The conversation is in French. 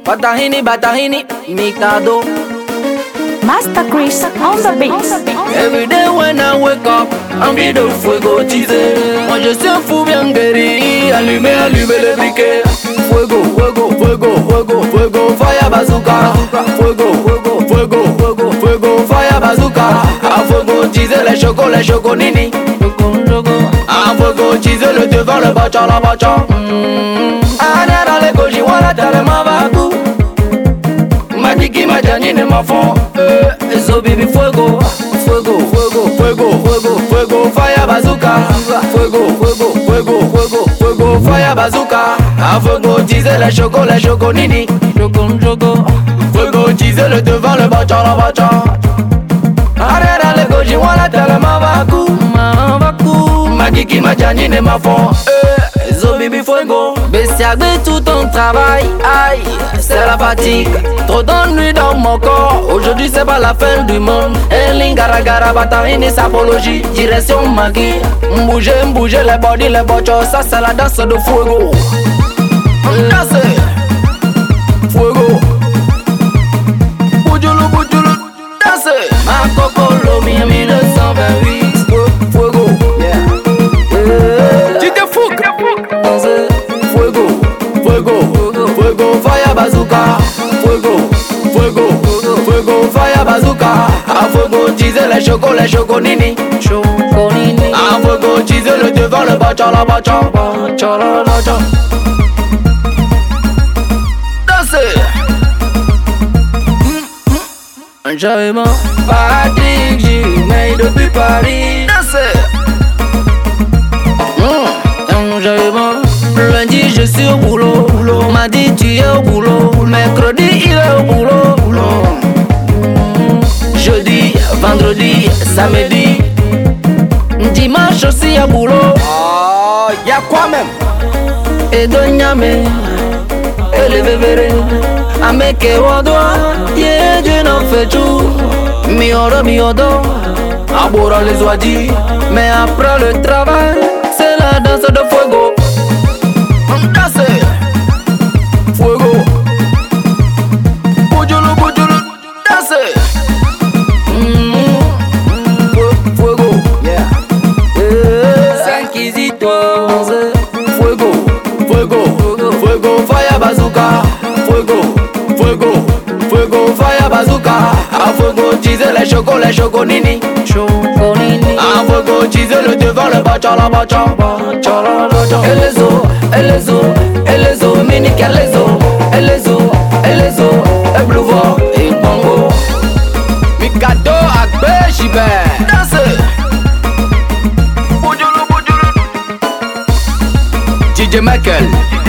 Batahini, Mikado. Master Chris on the beat. Every day when I wake up, envie de fuego teaser. Moi je suis un fou bien guéri. Allumer les briquets. Fuego, fuego, fuego, fuego, fuego, fire bazooka. Fuego, fuego, fuego, fuego, fuego, fire bazooka. A fuego teaser les chocos nini. A fuego teaser le devant le bacha la bacha. Anera le koji wala tellement vagu. Madiki majanine ma fond. So baby fuego, fuego, fuego, fuego, fuego, fuego, fire bazooka. Fuego, fuego, fuego, fuego, fuego, fire bazooka. A fuego teaser les chocos nini. Choco. Fuego teaser le devant le bacha la bacha. Arrête le goji wala tellement vagu. Madiki majanine ma fond. So baby fuego. Bestiagbe tout ton travail, aïe, c'est la fatigue. Trop d'ennuis dans mon corps, aujourd'hui c'est pas la fin du monde. Elin gara gara batahini sapologie, direction Magui. M'bouger les body, les bochos, ça c'est la danse de fuego. Danse, fuego. Boujolo, danse. Ma cocolo, mi 1928. Fuego, yeah. Tu te fous. Fuego, fuego, fuego, fire bazooka. Fuego, fuego, fuego, fire bazooka. A fuego teaser les chocos nini. A fuego teaser le devant le bacha la bacha. Danse. J'arrive Patrick J, depuis Paris. Danse. Lundi je suis au boulot, mardi tu es au boulot, mercredi il est au boulot, jeudi, vendredi, samedi, dimanche aussi au boulot. Oh, y'a quoi même? Et de Niamey, et les bébés, ameke wadoa, yeah Dieu n'en fait tout, miodo, abora les oadis, mais après le travail, c'est la danse de fuego. Fuego, boujolo, danse. Fuego, yeah. 5 isitos. Fuego, fire bazooka. Fuego, fire bazooka. A fuego teaser les chocos nini. A fuego teaser le devant le bacha la bacha. Et les os, mini qu'elle les os, et blue vo, et bongo. Mikado akbe shibe. Danse. Boujolo. DJ Michael.